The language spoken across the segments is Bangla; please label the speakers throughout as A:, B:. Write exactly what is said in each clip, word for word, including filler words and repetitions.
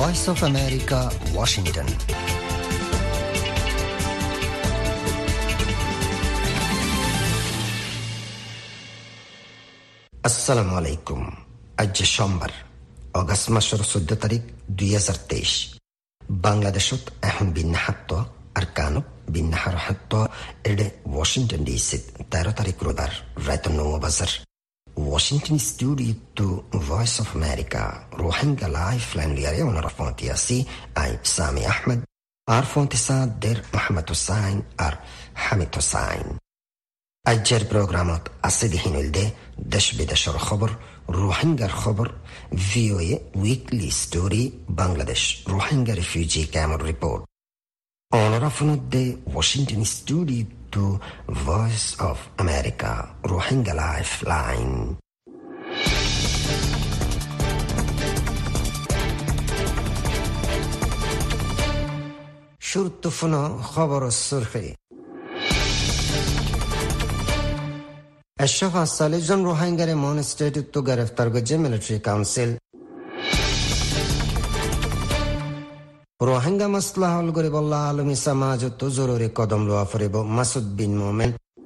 A: Voice of America, Washington. আসসালামু আলাইকুম। আজ সোমবার, অগস্ট মাসের চৈধ্য তারিখ দুই হাজার তেইশ। বাংলাদেশত এখন বিন্যাহাত্ত আর কানুক বিন্যাহার হাত্ত এডে ওয়াশিংটন ডিসি তেরো তারিখ রোদার রাত নৌ বাজার। Washington studio to Voice of America Rohingya life line লিয়ারে ওনারা ফোনটি আসি আই সামি আহমেদ আর ফোনটি সাদের মোহাম্মদ হুসাইন আর হামিদ হুসাইন। আজের প্রোগ্রামত আছে দিহিনুল দে দেশ বিদেশের খবর, রোহিঙ্গার খবর, VOA weekly story, Bangladesh Rohingya refugee camp report. ওনারা ফোনদে Washington studio to Voice of America Rohingya life line. শুরুতে ফোন খবর সুরখি। একশো পাঁচচল্লিশ জন রোহিঙ্গারে মন স্টেটে গ্রেফতার করেছে মিলিটারি কাউন্সিল। রোহিঙ্গা মাসলা হল গরিবুল্লাহ আলমী সমাজত জরুরি কদম লোৱা ফুৰিব মাসুদ বিন মোমেন।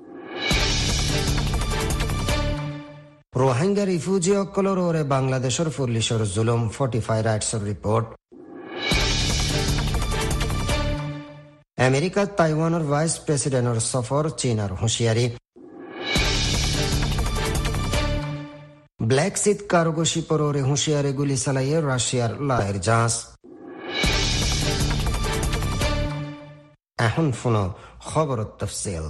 A: রোহিঙ্গা রিফিউজি সকলৰ ওৰে বাংলাদেশৰ পুলিচৰ জুলুম, ফৰ্টিফাই ৰাইটছৰ ৰিপৰ্ট। আমেৰিকাত টাইৱানৰ ভাইচ প্ৰেচিডেণ্টৰ সফৰ, চীনৰ হুঁশিয়াৰি। ব্ল্যাক সিট কার্গো শিপর ওরে হুঁশিয়ারে গুলি চালাইয়ে রাশিয়ার লায়ের জাহাজ। এখন ফোন খবর তফসিল।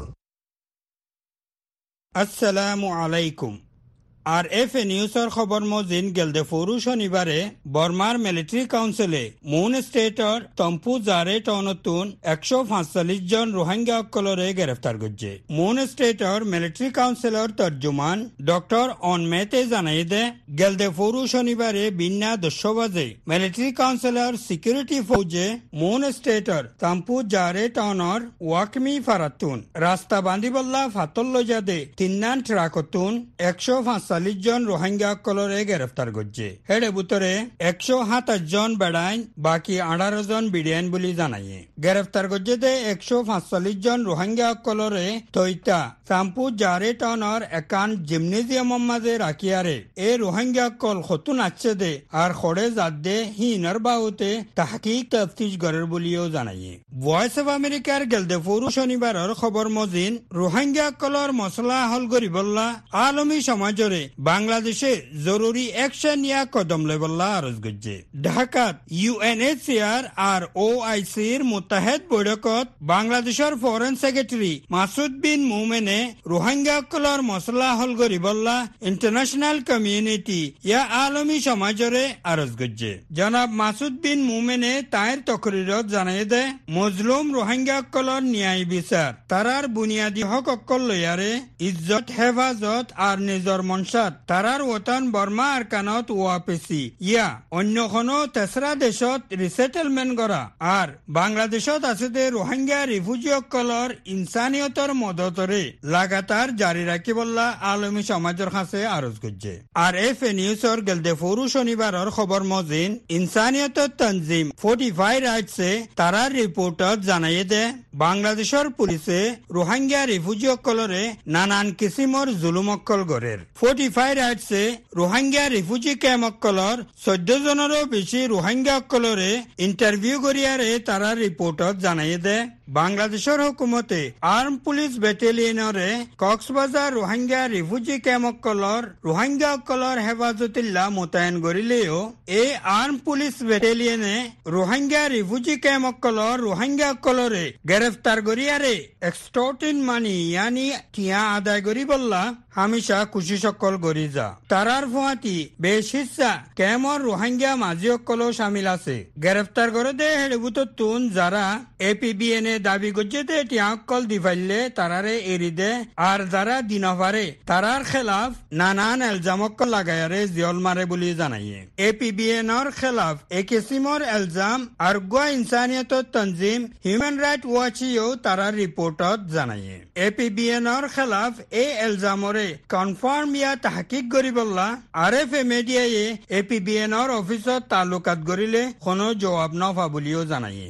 B: আসসালামু আলাইকুম। আর এফ এ নিউজৰ খবৰ মজিন গেলদে ফৰু শনিবাৰে বৰ্মাৰ মিলিটাৰী কাউন্সিলে মুন ষ্টেটৰ তম্পু জাৰে টাউনতুন একশ পাঁচচল্লিশ জন ৰোহিঙ্গা সকলৰে গ্ৰেফতাৰ কৰিছে। মুন ষ্টেটৰ মিলিটাৰী কাউন্সিলৰ তৰ্জুমান ডক্টৰ অনমেতে জানাই দে গেলদে ফৰু শনিবাৰে বিন্না দশ বাজে মিলিটাৰী কাউন্সিলৰ সিকিউৰিটি ফৌজে মুন ষ্টেটৰ তম্পু জাৰে টাউনৰ ওয়াকমি ফাৰাতুন ৰাস্তা বান্দিবল্লা ফাতল্লজাদে তিন্নান ট্ৰাকতুন একশ পাঁচ চল্লিশ জন রোহিঙ্গা সকলরে গ্রেফতার করছে। হেডে বুতরে একশো সাতাশ জন বেড়াইন, বাকি আঠারো জন বিডিয়ান বলে জানাইয়ে। গ্রেফতার করছে দে একশো পাঁচচল্লিশ জন রোহিঙ্গা সকলরে তৈতা চাম্পু জারে টাউনের একান জিমনেজিয়াম মাঝে রাখিয়ারে এ রোহিঙ্গা কল খতুন আছে দে আর খড়ে জাত দে হিনার বাহুতে তাহকিক তফতিশ গড়ের বলিও জানাইয়ে। ভয়েস অফ আমেরিকার গেলদে ফরু শনিবারের খবর মজিন রোহিঙ্গা কলর মশলা হল গরিবল্লা আলমী সমাজরে বাংলাদেশে জরুরি অ্যাকশন ইয়া কদম লেবল্লা আরজ করছে। ঢাকাত ইউএনএইচসিআর আর ও আইসির মুত্তাহেদ বৈঠকত বাংলাদেশের ফরেন সেক্রেটারি মাসুদ বিন মোমেনে রোহিঙ্গা কলর মশলা হল গরিবল্লা ইন্টারন্যাশনাল কমিউনিটি ইয়া আলমী সমাজরে আরজ করছে। জনাব মাসুদ বিন মোমেনে তাইর তকরিরত জানাই দে মজলুম রোহিঙ্গা কলর ন্যায় বিচার তারার বুনিয়াদী হক অকল লয়ারে ইজ্জত হেফাজত আর নিজর মনসাত তারার ওতান বর্মা আর কানত ওয়াপেসি ইয়া অন্য কোনো তেসরা দেশত রিসেটেলমেন্ট করা আর বাংলাদেশত আছে দে রোহিঙ্গা রিফিউজি সকলর ইনসানিয়তর মদতরে লাগাতার জারি রাখিবল্লা আলমী সমাজের কাছে আরজ করছে। আর এফ এ নিউজর গেলদে ফরু শনিবারের খবর মজিন ইনসানিয়তর তনজিম ফর্টিফাই রাইটসে তারার রিপোর্টত জানাই দে বাংলাদেশের পুলিশে রোহিঙ্গা রিফিউজি সকলরে নানান কিসিমর জুলুম অকল গড়ের। ফর্টিফাই রাইটসে রোহিঙ্গা রিফিউজি ক্যাম্প অকলর চৈধ্য জনেরও বেশি রোহিঙ্গা অকলরে ইন্টারভিউ করিয়ারে তারা রিপোর্টত জানাই দে বাংলাদেশের হুকুমতে আর্ম পুলিশ ব্যাটালিয়নরে কক্সবাজার রোহিঙ্গা রিফিউজি ক্যাম্প অকলর রোহিঙ্গা অকলর হেফাজতিল্লা মোতায়েন করিলেও এই আর্ম পুলিশ ব্যাটালিয়নে রোহিঙ্গা রিফিউজি ক্যাম্প অকলর রোহিঙ্গা অকলরে গ্রেফতার করিয়ারে এক্সটর্টিন মানি ইয়ানি টিয়া আদায় করি বললা হামেশা খুশি সকল গড়ি যা তারার ফুয়াতি বেশ হিসা কেমন রোহিঙ্গা মাঝি সকলও সামিল আছে। গ্রেফতার করে দে হেডবুতর তুন যারা এপিবিএন এর দাবি গজ্জেতে টিয়াক্কল দিফাইলে তারারে এরিদে আর যারা দিনভারে তারার খেলাফ নানান এলজামক্কল লাগায়ারে জিয়ল মারে বলি জানাইয়ে এপিবিএনর খেলাফ এ কিসিমর এলজাম আর গোয়া ইনসানিয়ত তনজিম হিউম্যান রাইট ওয়াচিও তারার রিপোর্টত জানাইয়ে এপিবিএনর খেলাফ এই এলজামরে কনফার্ম ইয়া তাহকিক গরিবল্লা আর এফ এ মিডিয়ায়ে এপিবিএনর অফিসত তালুকাত গরিলে কোনো জবাব নফা বলিও জানাইয়ে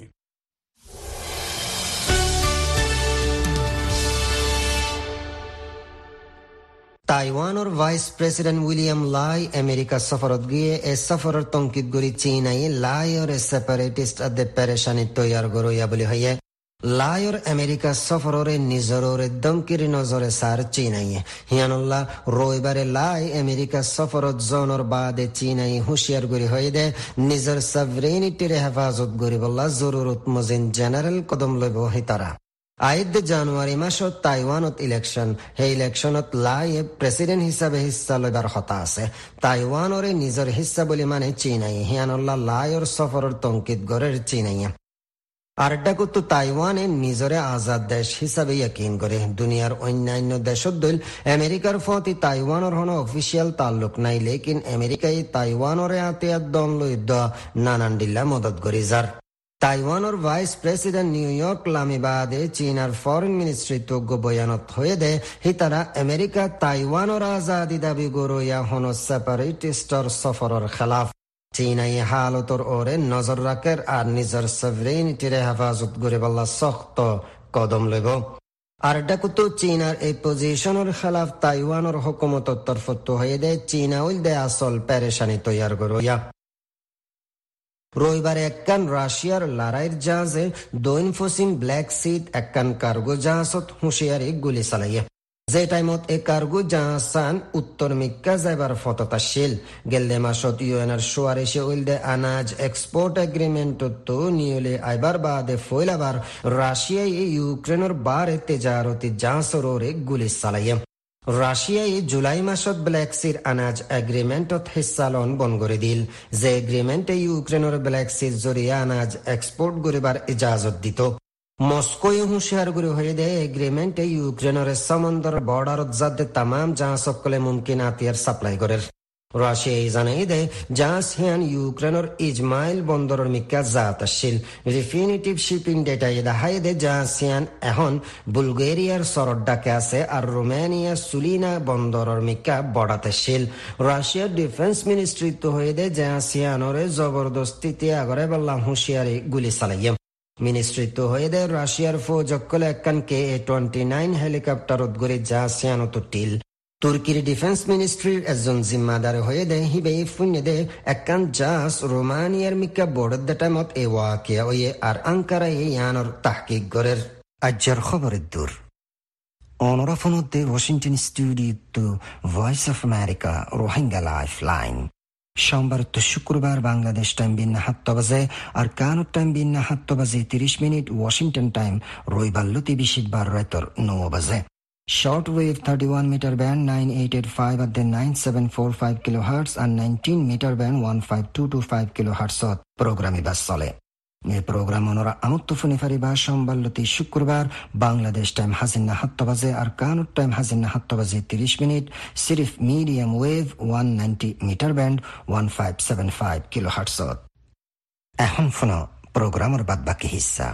A: তাইওয়ানের vice president William Lai America সফরত গিয়ে এ সফরের তঙ্কিত গড়ি চীনাই লাইর সেপারেটিস্ট আদে পেরেশানি তৈয়ার গড়ইয়া বলি হইয়ে লাইর আমেরিকা সফরের নিজরের দমকিরি নজরে সার চীনাই হিয়ানুল্লাহ রবিবারে লাই আমেরিকা সফরত জনের বাদে চীনাই হুঁশিয়ার গড়ি হয়ে দে নিজের সভরেনিটির হেফাজত গড়ি বল্লা জরুরত মজিন জেনারেল কদম লইব হিতারা আইদ জানুয়ারি মাসত তাইওয়ানত ইলেকশন হে ইলেকশনত লাই প্রেসিডেন্ট হিসাবে হিস্সা লইবার কথা আছে তাইওয়ানরে নিজের হিস্সা বলি মানে চীনাই হিয়ানুল্লাহ লাইর সফরের তঙ্কিত গড়ের চীনাই আর ডাকুতো তাইওয়ানে নিজরে আজাদ দেশ হিসাবে ইয়াকিন করে দুনিয়ার অন্যান্য দেশত দল আমেরিকার ফতি তাইওয়ানের হন অফিসিয়াল তাল্লুক নাই লেকিন আমেরিকায় তাইওয়ানরে আতিয়াত দন লই দ নানান ডিল্লা মদত করি যার তাইওয়ানের ভাইস প্রেসিডেন্ট নিউ ইয়র্ক লামি বাদে চীনার ফরেন মিনিস্ট্রি তোগ্য বয়ানত হয়ে দে হিতারা আমেরিকা তাইওয়ানের আজাদি দাবি গরইয়া হন সেপারেটিস্টর সফরের খেলাফ চীনাই হালতর ওরে নজর রাখের আর নিজের সভরেনিটির হেফাজত করে বল্লা শক্ত কদম লইব আর ডাকুতো চীনার এই পজিশনের খেলাফ তাইওয়ানের হুকুমতর তরফত হয়ে দে চীনা উল দে আসল পেরেশানি তৈয়ার গরইয়া রবিবারে একখান রাশিয়ার লড়াইয়ের জাহাজে দৈন ফসিন ব্ল্যাক সিট একখান কার্গো জাহাজত হুঁশিয়ারি গুলি চালাইয়ে যে টাইমত এই কার্গো জাহাজান উত্তর মিক্কা যাইবার ফততাশীল গেলদে মাসত ইউএনআর সুয়ারেশে উইলদে আনাজ এক্সপোর্ট এগ্রিমেন্ট তো নিয়লে আইবার বাদে ফইলাবার রাশিয়ায় ইউক্রেনের বারে তেজারতি জাহাজরে গুলি চালাইয়ে রাশিয়ায় জুলাই মাসত ব্ল্যাক সির আনাজ এগ্রিমেন্টত হিস্সালন বন করে দিল যে এগ্রিমেন্টে ইউক্রেনের ব্ল্যাক সির জরিয়ে আনাজ এক্সপোর্ট করিবার ইজাজত দিত মস্কোয় হুঁশিয়ার করে হয়ে দেয় এগ্রিমেন্টে ইউক্রেনের সমুদ্র বর্ডারত যাতে তামাম জাহাজ সকলে মুমকিন আতিয়ার সাপ্লাই করে রাশিয়ায় জানাই দেয় জাহাজ হিয়ান ইউক্রেনের ইজমাইল বন্দরের মিক্কা জাত আসছিল রিফিনিটিভ শিপিং ডেটায় দেখাই দে জাহাজ হিয়ান এখন বুলগেরিয়ার সরড ডাকে আছে আর রোমানিয়ার সুলিনা বন্দরের মিক্কা বড়াতে ছিল রাশিয়ার ডিফেন্স মিনিস্ট্রি তো হয়ে দেয় জাহাজ হিয়ানরে জবরদস্তিতে আগরে বললা হুঁশিয়ারি গুলি চালাইয়ে মিনিস্ট্রি তো হয়ে দেয় রাশিয়ার ফৌজ অকলে একখান কে এ টোয়েন্টি নাইন হেলিকপ্টারত গড়ি জাহাজ হিয়ানত টিল তুর্কির ডিফেন্স মিনিস্ট্রির একজন জিম্মাদার হয়ে দেয় হিবে ফুন্যে দে একখান জাহাজ রোমানিয়ার মিক্কা বোর্ডের দে টাইমত এ ওয়াকিয়া ওয়ে আর আঙ্কারা এই ইয়ানোর তাহকিক গরের আজ্জার খবরের দূর অনরাফনতে ওয়াশিংটন স্টুডিও তো voice of America Rohingya life line সোমবার তো শুক্রবার বাংলাদেশ টাইম বিন্না সাতটা বাজে আর কানুর টাইম বিন্না সাতটা বাজে তিরিশ মিনিট ওয়াশিংটন টাইম রবিবার লতি বিশিবার রাতর নয় বাজে Shortwave thirty-one meter band nine eight eight five at the nine seven four five kilohertz and nineteen meter band one five two two five kilohertz programi bas chole এই প্রোগ্রাম ওনারা আমত্ত ফুনিফারি বা সোমবার লতি শুক্রবার বাংলাদেশ টাইম হাজিনা সাতটা বাজে আর কানুর টাইম হাজিনা সাতটা বাজে তিরিশ মিনিট সিরিফ medium wave one ninety meter band one five seven five kilohertz এখন শোনো প্রোগ্রামের বাদ বাকি হিস্সা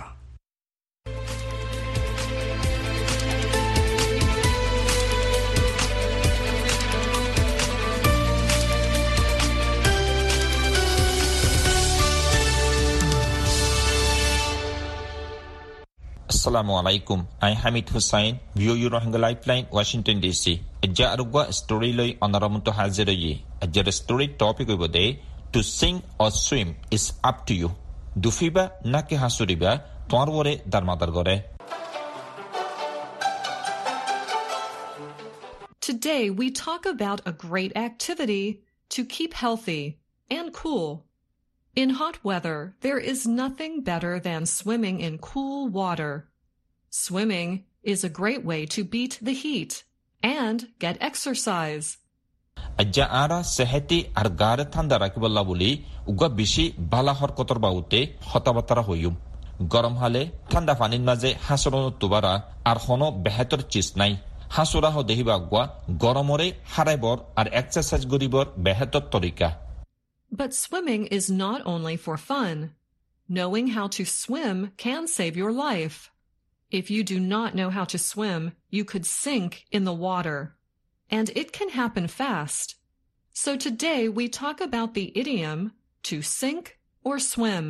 C: Assalamu alaikum. I Hamid Hussain, View Your Rohingya Lifeline, Washington D C. Ajja arugwa story loy onaramunto hazirayi. Ajja story topic obode to sing or swim is up to you. Dufiba nake hasuriba torwore darmadar gore.
D: Today we talk about a great activity to keep healthy and cool. In hot weather, there is nothing better than swimming in cool water. Swimming is a great way to beat the heat and get exercise.
C: Ajja ara sehati ar gare thanda rakiballa boli uga bishi bala harkotor baute hotabatara hoyum. গরম হালে ঠান্ডা পানির মাঝে হাসরন তুবারা আর হনো বেহেতর চিজ নাই হাসুরাহ দেহিবাগুয়া গরমরে হারাইবর আর এক্সারসাইজ গরিবর বেহেতর তরিকা
D: But swimming is not only for fun. Knowing how to swim can save your life. If you do not know how to swim, you could sink in the water. And it can happen fast. So today we talk about the idiom to sink or swim.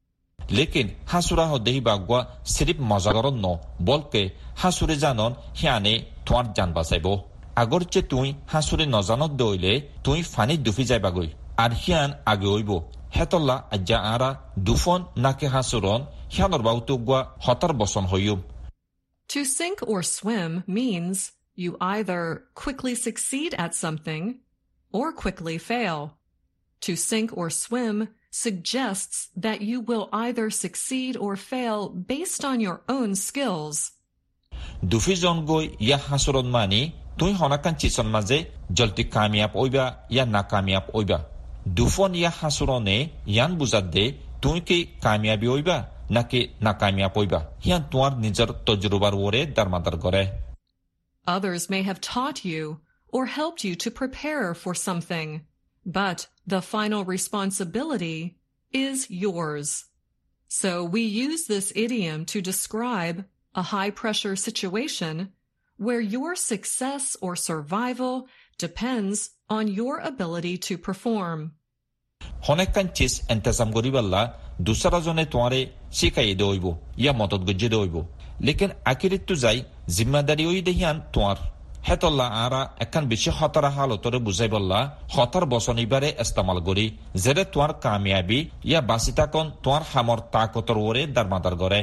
C: लेकिन हासुराह देहिबागुआ सिर्फ मजागरन न बल्कि हासुरे जानन हियाने तुआर जान बासाइबो আগরচে তুই হাসুরে নজানত দইলে তুই ফানি দুফি যাইবাগই আর হিয়ান আগে হইব হেতল্লা আজ্জা আরা দুফন নাকে হাসুরন হিয়ানর বাউতুগুয়া হতার বসন হইব
D: To sink or swim means you either quickly succeed at something or quickly fail. To sink or swim suggests that you will either succeed or fail based on your own skills.
C: দুফি জন গই ইয়া হাসুরন মানি তুই হনাকান চিসন মাঝে জলদি কামিয়াব ওইবা ইয়া না কামিয়াব ওইবা দুফন ইয়া হাসুরনে ইয়ান বুঝাত দে তুই কি কামিয়াবি ওইবা নাকি না কামিয়াব ওইবা হিয়ান তোমার নিজের তজরুবার ওরে দারমাদার করে
D: Others may have taught you or helped you to prepare for something, but the final responsibility is yours. So we use this idiom to describe a high-pressure situation where your success or survival depends on your ability to perform.
C: হনেকান চিজ এন্তেজাম গরিবাল্লা দুসরা জনে তোয়ারে শিখাই দেইব ইয়া মদত গজ্জে দেইব লেকিন আখিরিত তু যাই জিম্মাদারি ওই দেহিয়ান তোয়ার হেতল্লা আরা একান বেশি হতারা হালতরে বুঝাই বললা হতার বসনিবারে ইস্তেমাল করি যেরে তোয়ার কামিয়াবি ইয়া বাসিতাকন তোয়ার হামর তাকতর ওরে দারমাদার করে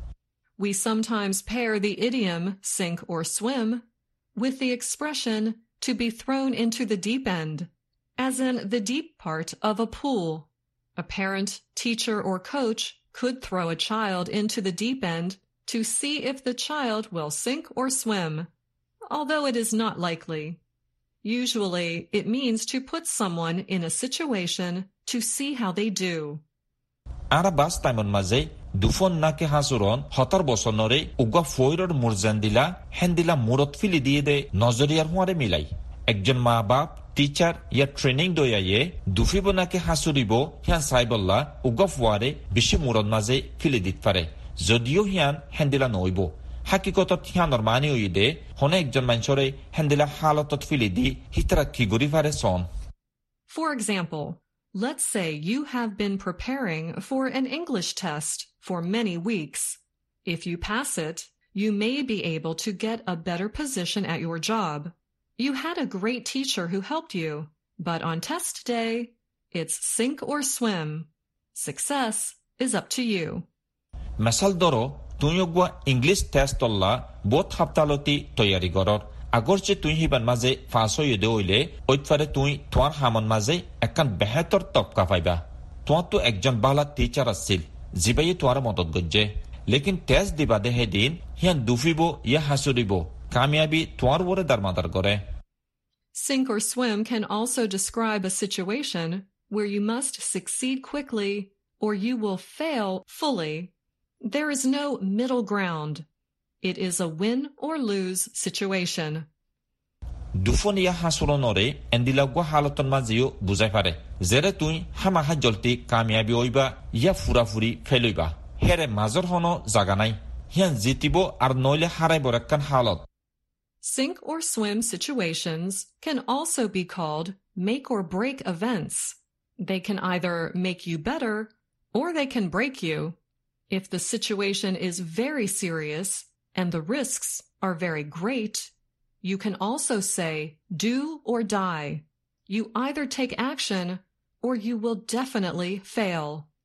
D: We sometimes pair the idiom sink or swim with the expression to be thrown into the deep end, as in the deep part of a pool. A parent, teacher, or coach could throw a child into the deep end to see if the child will sink or swim, although it is not likely. Usually, it means to put someone in a situation to see how they do.
C: Ara bas taimon maze দুফন নাকে হাসুরন হতার বসনরে উগা ফয়রর মুরজান্দিলা হেন্দিলা মুরত ফিলি দিয়ে দে নজরিয়ার হুয়ারে মিলাই একজন মা বাপ টিচার ইয়া ট্রেনিং দয়ায়ে দুফিব নাকে হাসুরিব হিয়ান সাইবল্লা উগা ফুয়ারে বেশি মুরত মাঝে ফিলি দিত পারে যদিও হিয়ান হেন্দিলা নইব হাকিকতত হিয়ানর মানে ওই দে হনে একজন মানুষরে হেন্দিলা হালতত ফিলি দি হিতরা কি গরি পারে সন
D: For example, let's say you have been preparing for an English test for many weeks. If you pass it, you may be able to get a better position at your job. You had a great teacher who helped you, but on test day, it's sink or swim. Success is up to you.
C: Masal doro, tunyogwa English test tolla bot haptaloti toyari goror. আগরচে তুই হিবান মাঝে ফাঁস হয়ে দেইলে ওইফারে তুই তোমার হামন মাঝে একান বেহেতর তপকা পাইবা তোমার তো একজন বালা টিচার আসছিল জিবাইয়ে তোমার মদত গজ্জে লেকিন টেস্ট দিবা দেহে দিন হিয়ান দুফিব ইয়া হাসুরিব কামিয়াবি তোমার ওরে দারমাদার করে
D: Sink or swim can also describe a situation where you must succeed quickly or you will fail fully. There is no middle ground. It is a win or lose situation.
C: দুফন ইয়া হাসুরনরে এন্দিলাগwa হালতন মাজিও বুঝাই পারে জেরে তুই হামাহা জলতি কামিয়াবি হইবা ইয়া ফুরাফুরি ফেলইবা হেরে মাজর হনো জাগা নাই হিয়ান জিতিব আর নইলে হারাইব একখান হালত
D: Sink or swim situations can also be called make or break events. They can either make you better or they can break you. If the situation is very serious and the risks are very great, you can also say do or die. You either take action or you will definitely fail.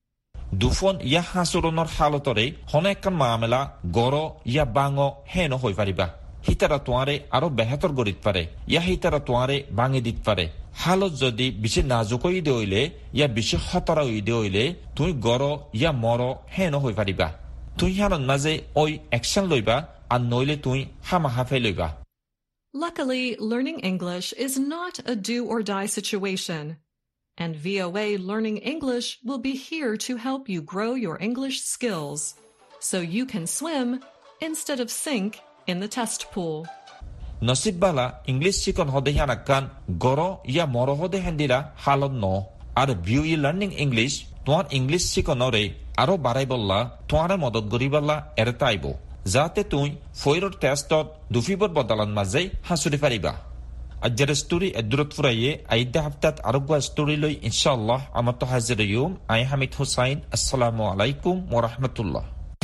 C: দুফন ইয়া হাসুরনর হালতরে হনে একখান মামলা গড় ইয়া বাঙো হেন হই পারিবা হিতারা তোয়ারে আরো বেহতর গরিত পারে ইয়া হিতারা তোয়ারে ভাঙি দিত পারে হালত যদি বেশি নাজুক হই দেইলে ইয়া বেশি খতরা হই দেইলে তুই গড় ইয়া মর হেন হই পারিবা তুই হানন মাঝে ওই অ্যাকশন লইবা আর নইলে তুই হামাহা ফেলইবা
D: Luckily, learning English is not a do-or-die situation, and V O A Learning English will be here to help you grow your English skills. so you can swim instead of sink in the test pool.
C: Nasib bala English sikon hode hanakan goro ya moro hode handira halon no. Ar view e learning English তোমার ইংলিশ শিখনরে আরো বাড়াই বললা তোমারে মদত করি বললা এর তাইব যাতে তুই ফয়রর টেস্টত দুফিবর বদলান মাঝে হাসুরি পারিবা আজের স্টোরি এদুরত ফুরাইয়ে আইদা হাফতাত আরোগ্য স্টোরি লই ইনশাআল্লাহ আমার তো হাজির ইউম আই হামিদ হুসাইন আসসালামু আলাইকুম ওয়া রাহমাতুল্লাহ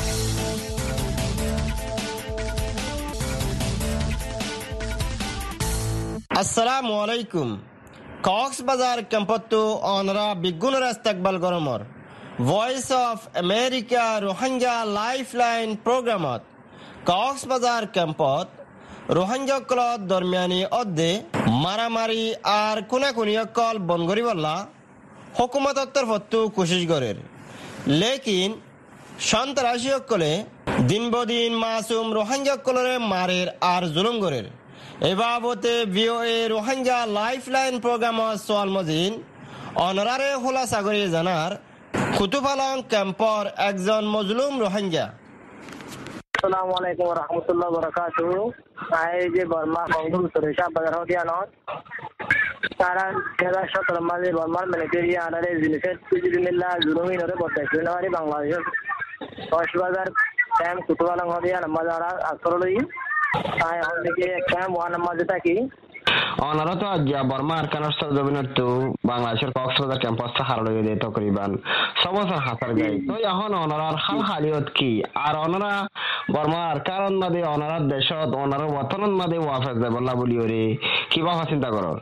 E: আসসালামু আলাইকুম কক্সবাজার ক্যাম্পতো অনরা বিগুণর ইস্তেকবাল গরমর voice of America Rohingya lifeline প্রোগ্রামত কক্সবাজার ক্যাম্পত রোহিঙ্গাকল দরমিয়ানি অদ্দে মারামারি আর কোনাকুনিয়কল বন করিবল্লা হুকুমতর তরফতো কোশিশ করের লেকিন সন্ত্রাসীসকলে দিন বদিন মাসুম রোহিঙ্গাকলরে মারের আর জুলুম করের এ বাবতে ভিওএ রোহিঙ্গা লাইফলাইন প্রোগ্রামত সোয়াল মজিন অনরারে হোলা সাগরে জানার কুতুফালং ক্যাম্পর একজন মজলুম রোহিঙ্গা।
F: আসসালামু আলাইকুম ওয়া রাহমাতুল্লাহি ওয়া বারাকাতুহু। আই যে বর্মা বঙ্গুল সরিষা বাজার হদিয়া নয় তারা দুই সতেরো মাসে বর্মার মিলিটারি আনারে জিনিসের তুজিমিল্লা জুলুমি নরে বর্তাইছে নরে বাংলাদেশের কক্সবাজার ক্যাম্প কুতুফালং হদিয়া নামাজারা আসরলই আই হলকে ক্যাম্প ওয়ান নামাজে থাকি
E: অনারত আজ্ঞা বর্মা আরকানর সরজমিনত বাংলাদেশের কক্সবাজার ক্যাম্পাস হারলই দে তকরিবান সমস্ত হাসার গাই তো এখন অনারার হাল হালিয়ত কি আর অনারা বর্মা আরকানন মাদে অনারার দেশত অনার ওয়াতনন মাদে ওয়াফাজ দেবল্লা বলিওরে কিবা চিন্তা করর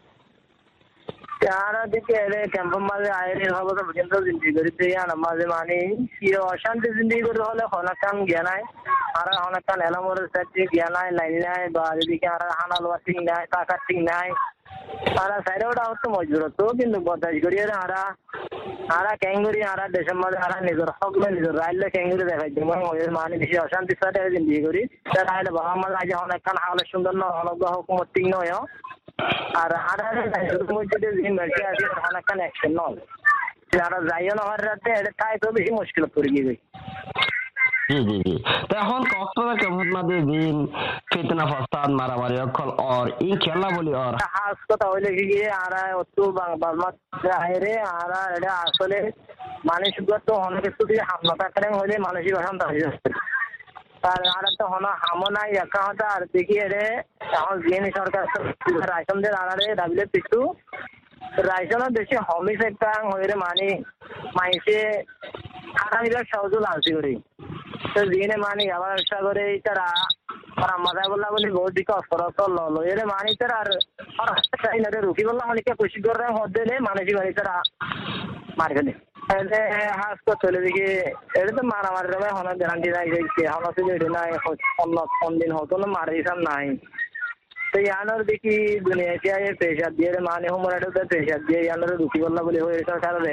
F: তারা দিকে এলে ক্যাম্পের মাঝে আইরে হবো তো পর্যন্ত জিন্দি করিতে ইয়ান মাঝে মানে কি অশান্তি জিন্দি করে হলে হনাকান জ্ঞানায় আর হনাকান এলামরের সাথে জ্ঞানায় লাইন নাই বা এদিকে আর হানাল ওয়াটিং নাই টাকা ঠিক নাই আর সাইডে ওটা হতো মজুর তো কিন্তু বদাস করি আরা আরা ক্যাঙ্গুরি আরা দেশের মাঝে আরা নিজের হক নিজের রাইলে ক্যাঙ্গুরি দেখাই দিব মানে বেশি অশান্তির সাথে জিন্দি করি তার আইলে বাবা মাঝে আজ হনাকান হাওলে সুন্দর নয় হলক হুকুমত ঠিক নয় আর আধারের মধ্যে যে মেসে আছে অনেকখান অ্যাকশন নয় যারা যাইও না হওয়ার রাতে এটা তাই তো বেশি মুশকিল পড়ে গিয়ে
E: জি জি জি তো এখন কক্সবাজার ক্যাম্পের মাঝে দিন ফিতনা ফসাদ মারামারি অকল আর এই খেলা বলি আর
F: হাস কথা হইলে গিয়ে আর অত বাংলা আইরে আর এটা আসলে মানুষ তো অনেক কিছু দিয়ে হামলা টাকরেন হইলে মানসিক অশান্ত হয়ে যাচ্ছে আর আর তো হনা হামো নাই একা হতা আর দেখি রে এখন জিএনই সরকার রাইসন দের আনারে ডাবলে পিছু রাইসনের বেশি হমিস একটা হইরে মানে মাইসে খাটা নিবার সহজও লাগছে করি তো জিএনএ মানে আবার ব্যবসা করে তারা আর মাথা বললা বলি বহুত দিকে অস্ত্র ললো এরে মানে তার আর চাই না রুকি বললা অনেকে খুশি করে হদ্দেলে মানসিক মানে তারা মার গেলে হাস তো চলে দিকে এটা তো মারামারি রকম হন গ্যারান্টি নাই যে হনতে যে নাই অন্য কোন দিন হতো না মারি সাম নাই তো ইয়ানোর দেখি দুনিয়াকে আয়ে পেশা দিয়ে মানে হোমরাটো পেশা দিয়ে ইয়ানোর রুকি বললা বলে হয়ে সরকার রে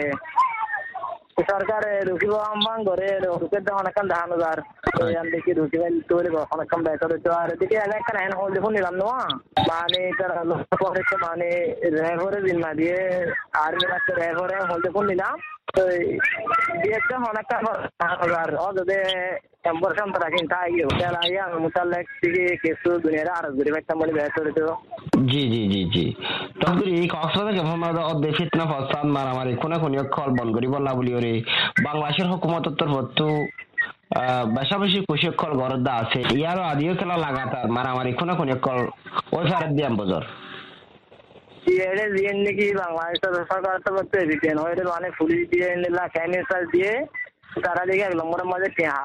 F: সরকার রুকি আম্বাং করে রুকের দাম অনেকক্ষণ ধান হাজার ইয়ান দেখি রুকি তোলে অনেকক্ষণ বেতন হতো আর দেখি অনেকক্ষণ হ্যান হল দেখুন নিলাম না মানে তার পরে তো মানে রেভরে দিন না দিয়ে আর্মি রাখতে রেভরে হল দেখুন নিলাম তো দিয়েছে অনেকক্ষণ হাজার অযদে বর্ষাম তারা কিন্তু আগে হোটেল আগে আমি মোতালেক থেকে কিছু দুনিয়ার আরো ঘুরে পাইতাম বলে বেতন হতো
E: জি জি জি জি তখন এই কক্সবাজার ক্যাম্পের অর্ধে ফিতনা ফসাদ মারামারি কোনা কোনি খল বন করি বললা বলি ওরে বাংলাদেশের হুকুমতের তরফতো বেশা বেশি কুশিক্ষর গরদা আছে ইয়ারও আদিও খেলা লাগাতার মারামারি কোনা কোনি কল ওই ফারাত দিয়াম বজর
F: এড়ে দিয়ে নাকি বাংলাদেশ সরকার তো করতে দিতেন ওই মানে পুলিশ দিয়ে নিলা ক্যামিসার দিয়ে তারা দিকে এক নম্বরের মাঝে টেহা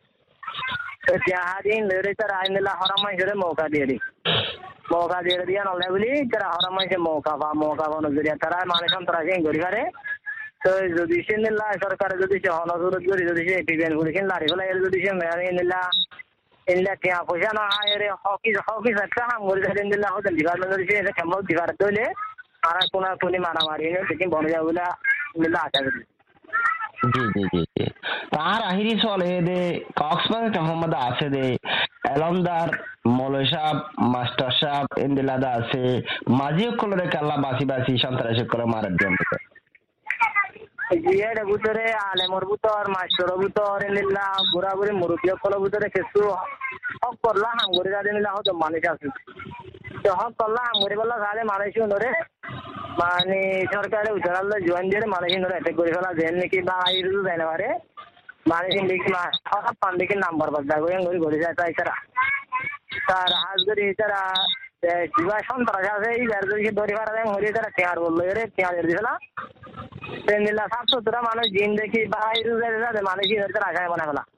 F: টেহা দিন লেরে তারা আইন নিলা হরামাই করে মৌকা দিয়ে দি মৌকা দিয়ে দিয়া নলে বলি তারা হরামাই সে মৌকা বা মৌকা বানো জরিয়া তারা মানে সন্ত্রাস করি পারে তো যদি সে নিলা সরকার যদি সে হনজরত করি যদি সে এপিবিএন পুলিশ লারি ফেলা যদি সে মেয়ারি নিলা ইনলা টিয়া পয়সা না আয় হকি হকি একটা হাম করে দিন দিলা হোটেল ডিপার্টমেন্ট যদি সে কেমন ডিপার্ট হইলে আর কোনা কোনি মারামারি দেখি বড় যাবলা নিলা আশা করি
E: জি জি জি জি তার আহিরি চলে দে কক্সবাজার ক্যাম্পের মধ্যে আছে দে এলমদার মৌলভী সাহেব মাস্টার সাহেব ইন্দিলাদা আছে মাঝি কলরে কাল্লা বাসি বাসি সন্ত্রাসী করে মারার জন্য
F: জিয়ার ভিতরে আলেমর ভিতর মাস্টর ভিতর নিলা বুড়া বুড়ি মুরব্বী সকলের ভিতরে কিছু হক করলা হাম করে যাদের নিলা হতো মানুষ আছে তো হক করলা হাম করে বললা তাহলে মানুষ ধরে মানে সরকারের উচ্চারাল জোয়ান দিয়ে মানুষ ধরে অ্যাটাক করে ফেলা যেন নাকি বা আই রুজু যায় না পারে মানুষ দেখি মা সব পান্ডিকে নাম্বার বাদ গোয়েন ঘুরি ঘুরে যায় তাই তারা তার হাজ ধরে তারা জিবা সন্ত্রাস আছে এই যার ধরে ধরে ফারা দেন হরে তারা টেয়ার বললো রে টেয়ার দিয়ে ফেলা নিলা সাত সত্তরা মানুষ জিন দেখি বা আই রুজু যায় মানুষ ধরে তারা আশায় বানা ফেলা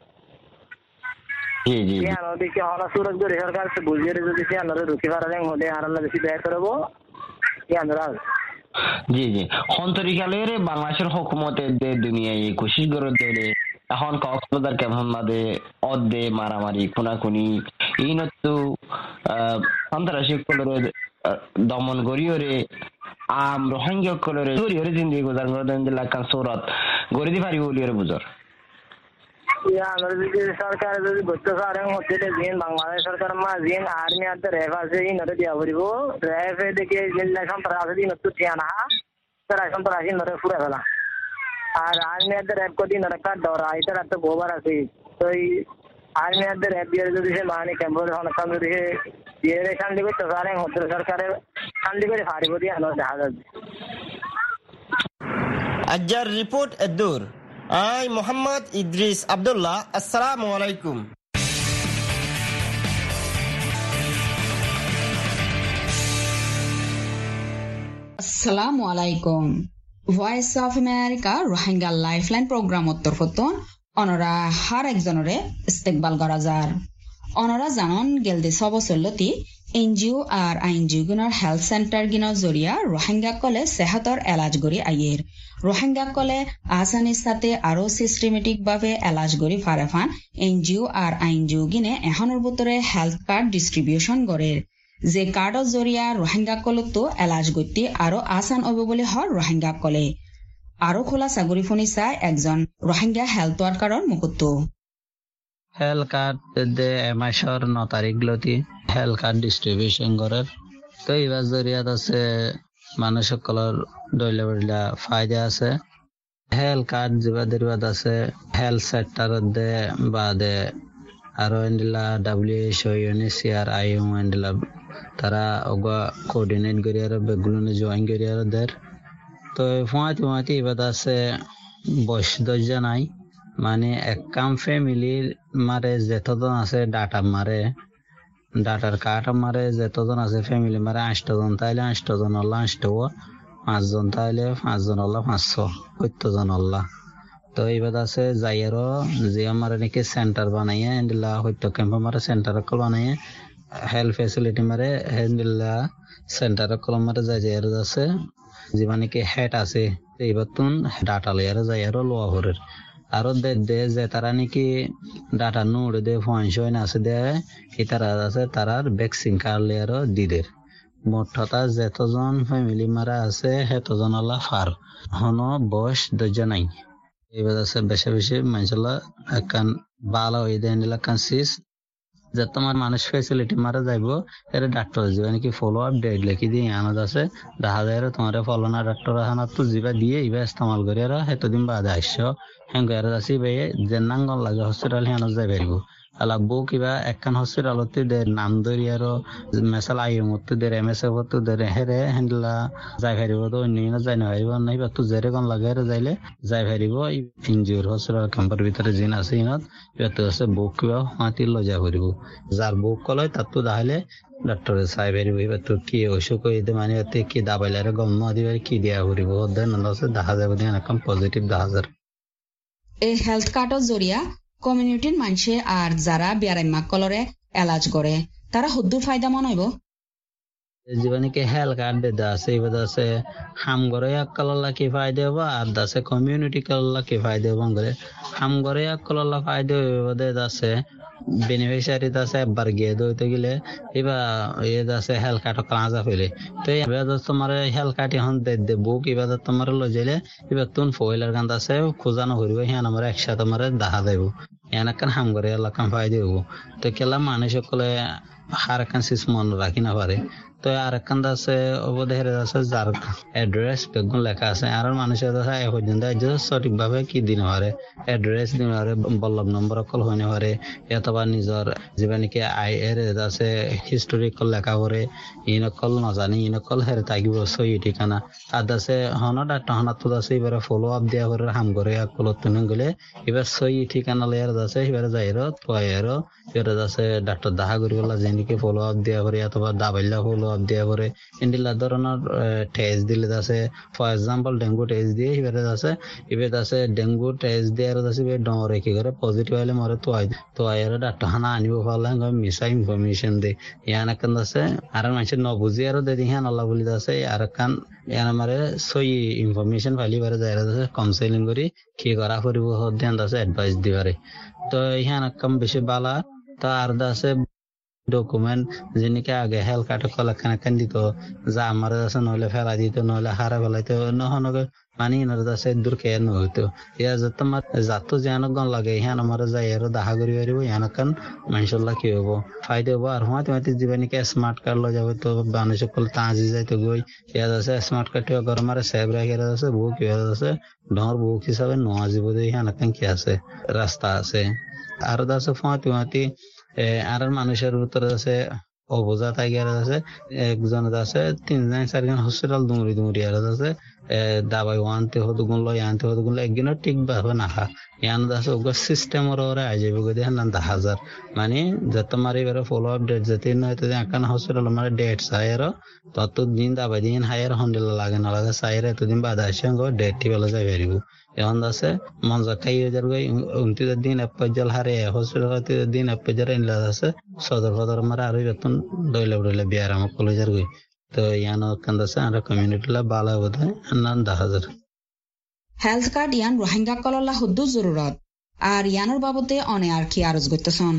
F: দেখি হলা সুরজ করে সরকার বুঝিয়ে যদি সে আন্দারে রুখি ফারা দেন হলে আর আল্লাহ বেশি ব্যয় করবো
E: জি জি হন্তরিকালের বাংলাদেশের হুকুমতের যে দুনিয়ায় কোশিশ করে দিলে এখন কক্সবাজার কেমন মাদে অর্ধে মারামারি খুনাখুনি এই নতু সন্ত্রাসী কলরে দমন গড়িয়রে আম রোহিঙ্গা কলরে গড়িয়রে জিন্দি গুজার গড়েন জেলা কান সৌরত গড়ি দি পারি বলিয়রে বুঝর
F: সরকার যদি বুঝতে পারেন হচ্ছে জিন বাংলাদেশ সরকার মা জিন আর্মি আর রেফ আছে এই নরে দিয়া পড়ব রেফ দেখে জিল্লা সন্ত্রাস আছে দিন তো ঠিয়ানা তারা সন্ত্রাসী নরে ফুরে ফেলা আর আর্মি আর রেফ কদি নরে কাট দৌড়া এটা তো গোবার আছে তো এই আর্মি আর রেফ দিয়ে যদি সে মানে ক্যাম্পের হনকাম যদি দিয়ে শান্তি করতে পারেন হচ্ছে সরকারের শান্তি করে ফাড়িব দিয়ে আনো দেখা যাচ্ছে
G: আজ্জার রিপোর্ট এদুর আই মোহাম্মদ ইদ্রিস আব্দুল্লাহ আসসালামু আলাইকুম
H: আসসালামু আলাইকুম voice of America Rohingya lifeline program তরফতন অনরা হার একজনরে ইস্তেকবাল করা যার অনরা জানন গেলদে সবসল্লতি এনজিও আর আইনজিও গুণৰ হেলথ সেন্টার গিনৰ জৰিয়া রোহিঙ্গা কলে সেহতৰ এলাজ কৰি আইয়ের রোহিঙ্গা কলে আসানির সাথে আরো সিস্টেমেটিক ভাবে এলাজ কৰি ফারাফান এনজিও আর আইনজিও গিনে এখনৰ ভিতরে হেলথ কার্ড ডিস্ট্রিবিউশন করে যে কার্ডৰ জৰিয়া রোহিঙ্গা কলতো এলাজ গতি আরো আসান হব বলে হর রোহিঙ্গা কলে আরো খোলা চাগুৰি ফোনি চাই একজন রোহিঙ্গা হেলথ ওয়ার্কাৰৰ মুকুতো
I: হেলথ কার্ড দে এমাসর ন তারিখ গলতি হেলথ কার্ড ডিস্ট্রিবিউশন করার তো এইবার জরিয়াত আছে মানুষ সকলের দৈলা বৈলা ফায়দা আছে হেলথ কার্ড যেবা দরিয়াত আছে হেলথ সেক্টর দে বাদে আরো এন্ডিলা ডাব্লিউএইচও ইউএনএইচসিআর আইএম এন্ডিলা তারা ওগা কোঅর্ডিনেট করি আর বেগুলো জয়েন করি আর দের তো ফুয়াতি ফুয়াতি এবার আছে বয়স দরজা নাই মানে একাম ফ্যামিলির মারে যতজন আছে ডাটা মারে ডাটার কাঠ মারে যতজন আছে ফ্যামিলি মারে আটটা জন তাইলে আটটা জন আল্লাহ আটটা পাঁচজন তাইলে পাঁচজন আল্লাহ পাঁচশো সত্তর জন আল্লাহ তো এইবার আছে যাইয়ারও যে আমার নাকি সেন্টার বানাইয়ে এন্ডিলা হইতো ক্যাম্প মারে সেন্টার কল বানাইয়ে হেলথ ফেসিলিটি মারে এন্ডিলা সেন্টার কল মারে যাই যাইয়ার আছে যে মানে কি হেড আছে এইবার তুন ডাটা লইয়ার যাইয়ারও লোয়া হরের আরো দে দে যে তারা নাকি ডাটা নোড দে ফাংশন আছে দে কি তারা আছে তারার ভ্যাকসিন কার্ড আরো দিদের মোট হতা যতজন ফ্যামিলি মারা আছে সেতজন আল্লাহ ফার হন বয়স দরজা নাই এবার আছে বেশি বেশি মানুষলা একান ভালো হয়ে দেন এলাকান সিস যে তোমার মানুষ ফেসিলিটি মারা যাইব এর ডাক্তার যাবে নাকি ফলো আপ ডেট লিখি দিয়ে আনা যাচ্ছে দেখা যায় তোমার ফলো না ডাক্তার আনা তো যাবা দিয়ে ইবা ইস্তেমাল করে আর সেতদিন বাদে আসছো হেঙ্গ আর যাচ্ছি ভাই যে নাঙ্গল লাগে হসপিটাল হেন যাই পারিব আলা বউ কিবা একখান হসপিটালতে দে নাম ধরি আর মেসাল আই মতো দে এম এস এফ দে হেরে হেন্ডলা যাই পারিব তো অন্য যাই না পারিব নাই বা তো জেরে কন লাগে যাইলে যাই পারিব ইনজিওর হসপিটাল ক্যাম্পের ভিতরে জিন আছে ইনত এবার তো আছে বউ কিবা মাতি লৈ যাই পারিব যার বউ কলয় তার তো তাহলে ডাক্তারে চাই পারিব এবার তো কি অসুখ হইতে মানে কি দাবাইলারে গম না দিবে কি দিয়া পারিব দেন দেখা যাবে এখন পজিটিভ দেখা যায়
H: এই হেলথ কার্ডৰ জৰিয়া কমিউনিটির মানুষে আর যারা বিয়ারাইমা কলরে এলাজ করে তারা হদ্দুর ফায়দা মনে হইব
I: জীবনীকে হেলথ কার্ড দে আছে এবার আছে হাম গরে এক কলল্লা কি ফায়দা হবো আর দাসে কমিউনিটি কলল্লা কি ফায়দা হবো করে হাম গরে এক কলল্লা ফায়দা হইব আছে বেনিফিশিয়ারি আছে একবার গিয়ে দইতে গেলে এবার ইয়ে আছে হেলথ কার্ড কাঁচা ফেলে তো এবার তোমার হেলথ কার্ড এখন দে বুক এবার তোমার লই যাইলে এবার তুন ফয়েলার গান আছে খোঁজানো করিব হ্যাঁ আমার একসাথে আমার দেখা যাইব এনাকান হাম করে এলাকান ফায়দা হইব তো কেলা মানুষ সকলে হার কান সিস মন রাখি না পারে তো আর একখান আছে অবধি হেরে আছে যার অ্যাড্রেস বেগুন লেখা আছে আর মানুষের আছে এ পর্যন্ত সঠিক ভাবে কি দিন পারে অ্যাড্রেস দিন পারে বল্লভ নম্বর অকল হইনে পারে অথবা নিজের যেবা নাকি আই এর আছে হিস্টোরিকল লেখা করে ইনকল নাজানি ইনকল হেরে থাকিব সই ঠিকানা আর আছে হনত আর টহনাত আছে এবারে ফলো আপ দেওয়া করে হাম করে আকলত তুলে গেলে এবার সই ঠিকানা লেয়ার আছে এবারে যাইরো তোয়াইরো এবারে আছে ডাক্তার দাহা করিবলা যেনিকে ফলো আপ দেওয়া করে অথবা দাবাইলা ফলো আপ দেওয়া করে ইন্ডিলা ধরনের টেস্ট দিলে আছে ফর এক্সাম্পল ডেঙ্গু টেস্ট দিয়ে এবারে আছে এবার আছে ডেঙ্গু টেস্ট দেওয়ার আছে এবার ডরে কি করে পজিটিভ হলে মরে তোয়াই তোয়াইরো ডাক্তার হানা আনিব পারলে মিসা ইনফরমেশন দে ইয়ান একান আছে আর মানুষের ন বুঝি আরো দেখি হ্যাঁ আল্লাহ বলি আছে আর একান ইয়ান আমার সই ইনফরমেশন ফাইলি বারে যাই আছে কাউন্সেলিং করি কি করা পড়ব ধ্যান আছে অ্যাডভাইস দিবারে তো ইয়ান একাম বেশি বালা তা আর আছে ডকুমেন্ট যেনিকে আগে হেলথ কার্ড কলেকশন এখান দিত যা আমার আছে নইলে ফেলা দিত নইলে হারা ফেলাইতো নহনকে মানে ইনার আছে দূর খেয়ে নহইতো ইয়া যত আমার যাতো যেন গন লাগে হ্যাঁ আমার যাই আর দেখা করি পারিব ইয়ানকান মানসল্লাহ কি হবো ফায়দা হবো আর হওয়া তোমার জীবনীকে স্মার্ট কার্ড লো যাবে তো মানুষ সকল তাঁজি যাইতো গই ইয়াদ আছে স্মার্ট কার্ড গর মারে সেভ রাখে আছে বুক ইয়াদ আছে ডর বুক হিসাবে নোয়া যাব ইয়ানকান কি আছে রাস্তা আছে আর আছে ফোয়া তোমাতি আর মানুষের ভিতরে আছে অবজা টাইগার আছে একজন আছে তিনজন চারজন হসপিটাল দুমরি দুমরি আর আছে দাবাই আনতে হতো গুণ লয় আনতে হতো গুণ একদিনও ঠিক ভাবে নাখা ইয়ান আছে ওগুলো সিস্টেমের ওরা আই যাবে গো দেখেন না হাজার মানে যত মারি বেরো ফলো আপ ডেট যেতে নয়তো একান হসপিটাল মানে ডেট সাইর তত দিন দাবাই দিন হায়ার হন্ডেল লাগে না লাগে সাইর এতদিন বাদ আসে গো ডেট ঠিক বেলা যাই পারিব এখন আছে মজা খাই হাজার গই উনত্রিশ দিন এপজাল হারে হসপিটাল দিন এপজার ইনলা আছে সদর সদর মারা আর বেতন দইলে দইলে বিয়ার আমার কলেজের গই তো ইয়ান কান্দাছে আর কমিউনিটি লা বালা বদে আনন্দ হাজার
H: হেলথ কার্ড ইয়ান রোহিঙ্গা কললা হুদ্দু জরুরত আর ইয়ানোর বাবদে অনে আর কি আরজ করতেছন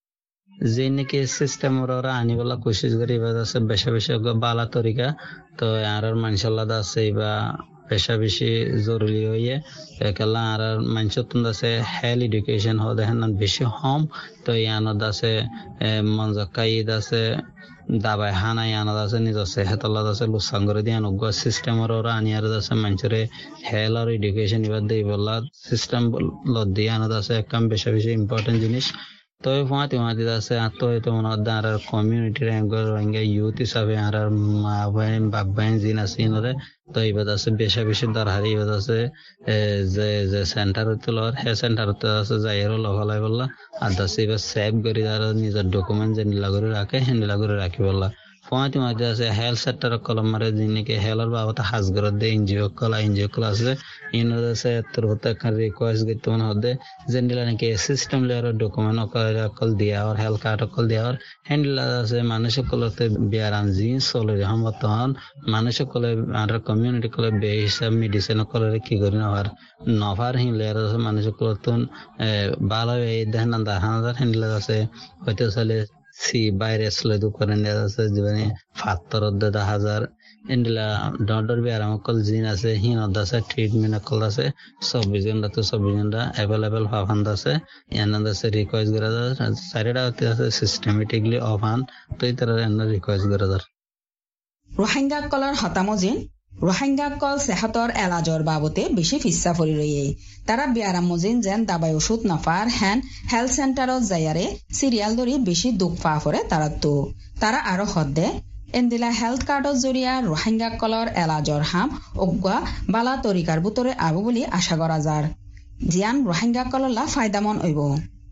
I: যে নাকি সিস্টেম ওরা আনিবলা কোশিশ করি এবার আছে বেশা বেশি বালা তরিকা তো আর মানসাল্লাহ আছে বা বেশা বেশি জরুরি হয়ে একেলা আর মানুষের আছে হেলথ এডুকেশন হো দেখেন বেশি হম তো ইয়ানত আছে মঞ্জকাই আছে দাবাই হানাই আনাদ আছে নিজের সেহেতলাদ আছে লুসাঙ্গরে দিয়ে অনুজ্ঞ সিস্টেমের ওরা আনিয়ার আছে মানুষের হেলথ আর এডুকেশন এবার দিয়ে বললা সিস্টেম দিয়ে আনাদ আছে একদম বেশি বেশি ইম্পর্টেন্ট জিনিস তো ফাঁতি ফাঁতি আছে আত্ম হয়তো মনে হয় আর কমিউনিটির রোহিঙ্গা ইউথ হিসাবে আর মা বাহিন বাপ বাহিন জিন আছে ইনরে তো এবার আছে বেশা বেশি দরহারি এবার আছে যে যে সেন্টার হতে লর হে সেন্টার হতে আছে যাইরো লগালাই বললা আর দাসে এবার সেভ করে আর নিজের ডকুমেন্ট যে নীলা করে রাখে হ্যাঁ নীলা করে রাখি বললা ফাঁতি ফাঁতি আছে হেলথ সেক্টর কলম মারে যিনিকে হেলথ বাবদ হাজগর দে এনজিও কলা এনজিও কলা আছে ইনর আছে তোর হতে একটা রিকোয়েস্ট করতে মনে হতে যে নীলা নাকি সিস্টেম লেয়ার ডকুমেন্ট অকল দিয়া আর হেলথ কার্ড অকল দিয়া আর হ্যান্ডেল আছে মানুষ সকলতে বিয়ারান জিনিস চলে যখন বর্তমান মানুষ সকলে আর কমিউনিটি কলে বে হিসাব মেডিসিন কলে কি করি নভার নভার হিন লেয়ার আছে মানুষ সকলতে ভালো এই দেখেন দেখা হাজার হ্যান্ডেল আছে হয়তো চলে সি বাইরে আসলে দোকানে আছে জীবনে ফাত্তর দা হাজার ইন্ডিলা ডর বি আরাম কল জিন আছে হিন আছে ট্রিটমেন্ট কল আছে চব্বিশ ঘন্টা তো চব্বিশ ঘন্টা অ্যাভেলেবেল ফাফান আছে এনাদ আছে রিকোয়েস্ট করা যায় চারিটা আছে সিস্টেমেটিকলি অফ আন তো এই তারা এনার রিকোয়েস্ট করা যায়
H: রোহিঙ্গা কলর হতামজিন রোহিঙ্গা কল সেহতর এলাজর বাবতে বেশি ফিসা ফরি রয়ে তারা বিয়ারাম মজিন যেন দাবাই ওষুধ নাফার হ্যান হেলথ সেন্টারত যাইয়ারে সিরিয়াল ধরি বেশি দুঃখ পা ফরে তারা তো তারা আরো হদ্দে এন্দিলা হেলথ কার্ডর জরিয়া রোহিঙ্গা কলর এলাজর হাম অজ্ঞা বালা তরিকার বুতরে আবু বলি আশা করা যার জিয়ান রোহিঙ্গা কললা ফায়দামন হইব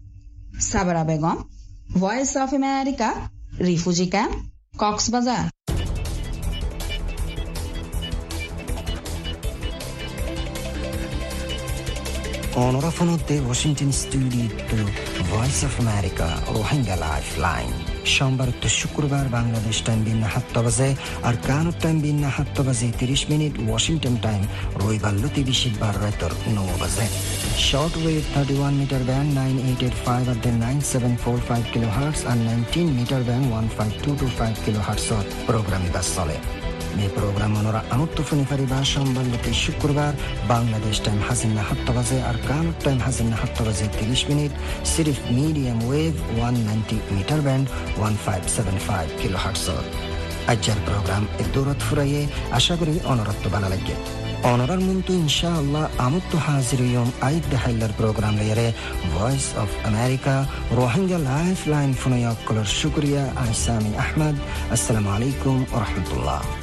H: Sabra Begum voice of America refugee camp Cox's Bazar
A: অনরাফনতে Washington studio voice of America Rohingya lifeline সোমবার তো শুক্রবার বাংলাদেশ টাইম বিন্না সাত বাজে আর কানুর টাইম বিন্না সাত বাজে তিরিশ মিনিট ওয়াশিংটন টাইম রবিবার লতি বিশিবার রাতর নয় বাজে short wave thirty one meter band nine eight eight five আর then nine seven four five kilohertz আর nineteen meter band one five two two five কিলো হার্টসত প্রোগ্রাম বাস চলে এই প্রোগ্রাম ওনারা আমত্ত ফোনে পারিবা সোমবার লতি শুক্রবার বাংলাদেশ টাইম হাজিনা সাত বাজে আর কানুর টাইম হাজিনা সাত বাজে তিরিশ মিনিট সিরিফ medium wave one ninety meter band one five seven five কিলো হার্টসত আজ্জার প্রোগ্রাম দৌরত ফুরাইয়ে আশা করি অনরত্ব বানা লাগে অনরার মন্তু ইনশাআল্লাহ আমুত্ত হাজির ইয়ম আইদ দেহাইলার প্রোগ্রাম লেয়ারে voice of America Rohingya life line ফুনয়াক্কলর শুক্রিয়া আহসানি আহমদ আসসালামু আলাইকুম ওয়া রাহমাতুল্লাহ